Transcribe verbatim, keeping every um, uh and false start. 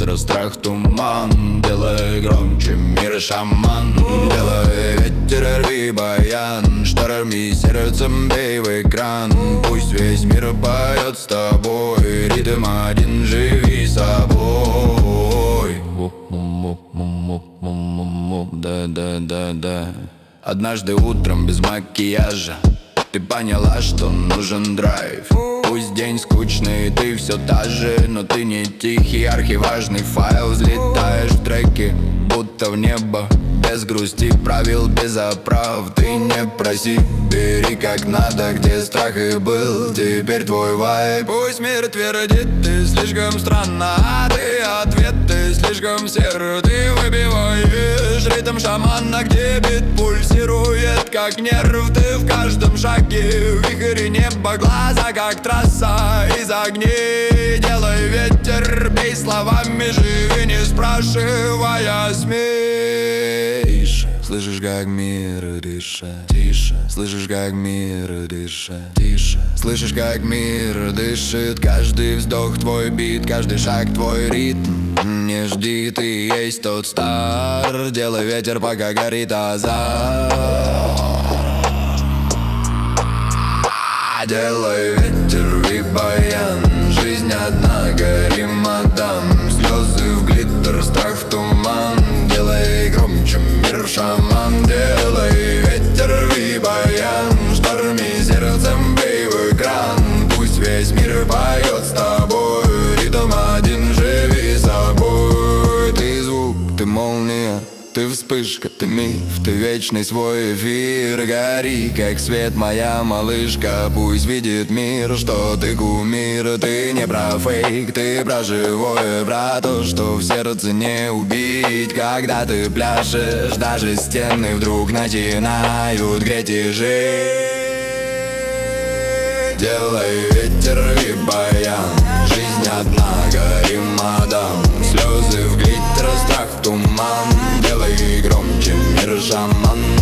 глиттер, страх, туман. Делай громче, мир шаман. Делай ветер, рви баян. Шторми сердцем, бей в экран. Пусть весь мир поет с тобой. Ритм один, живи собой. Да, да, да, да. Однажды утром без макияжа ты поняла, что нужен драйв. Пусть день скучный, ты все та же, но ты не тихий архиважный файл. Взлетаешь в треки, будто в небо, без грусти, правил, без оправ. Ты не проси, бери как надо, где страх и был. Теперь твой вайб. Пусть мир твердит, ты слишком странно, а ты ответы слишком серы. Ты выбиваешь ритм шамана, где бит пульсирует как нерв. Ты в каждом шаге, в вихре неба, глаза как трасса из огней. Делай ветер, бей словами, живи, не спрашивая, смей. Слышишь, как мир дышит, тише. Слышишь, как мир дышит, тише. Слышишь, как мир дышит. Каждый вздох твой бит, каждый шаг твой ритм. Не жди, ты есть тот стар. Делай ветер, пока горит азарт. Делай ветер и баян. Жизнь одна, гори, мадам. Слезы в глиттер, страх в туман. Делай громче, мир шаман. Делай ветер и баян. Шторми сердцем, бей в экран. Пусть весь мир поет с тобой. Ритм один, живи собой. Ты звук, ты молния, ты вспышка, ты миф, ты вечный свой эфир. Гори, как свет, моя малышка. Пусть видит мир, что ты кумир. Ты не про фейк, ты про живое, про то, что в сердце не убить. Когда ты пляшешь, даже стены вдруг начинают греть и жить. Делай ветер и баян. Жизнь одна, гори, мадам. Слезы в глиттер, страх в туман. Делай громче, мир шаман.